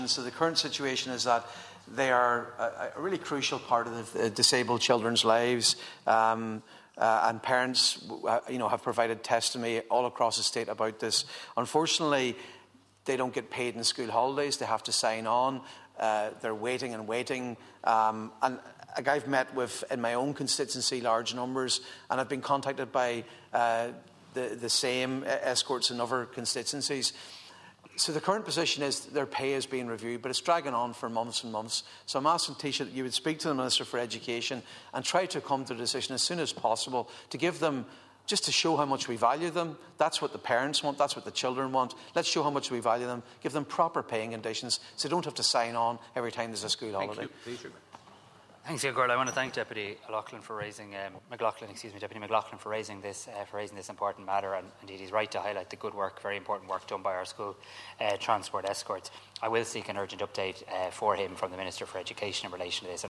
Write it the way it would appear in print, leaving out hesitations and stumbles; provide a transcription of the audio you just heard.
So the current situation is that they are a really crucial part of the disabled children's lives, and parents, have provided testimony all across the state about this. Unfortunately, they don't get paid in school holidays. They have to sign on. They're waiting and waiting. And I've met with, in my own constituency, large numbers, and I've been contacted by the same escorts in other constituencies. So the current position is their pay is being reviewed, but it's dragging on for months and months. So I'm asking Taoiseach that you would speak to the Minister for Education and try to come to a decision as soon as possible to give them, just to show how much we value them. That's what the parents want. That's what the children want. Let's show how much we value them. Give them proper paying conditions so they don't have to sign on every time there's a school holiday. Thanks, Gordon. I want to thank Deputy McLaughlin for raising this important matter, and indeed he's right to highlight the good work, very important work done by our school transport escorts. I will seek an urgent update for him from the Minister for Education in relation to this.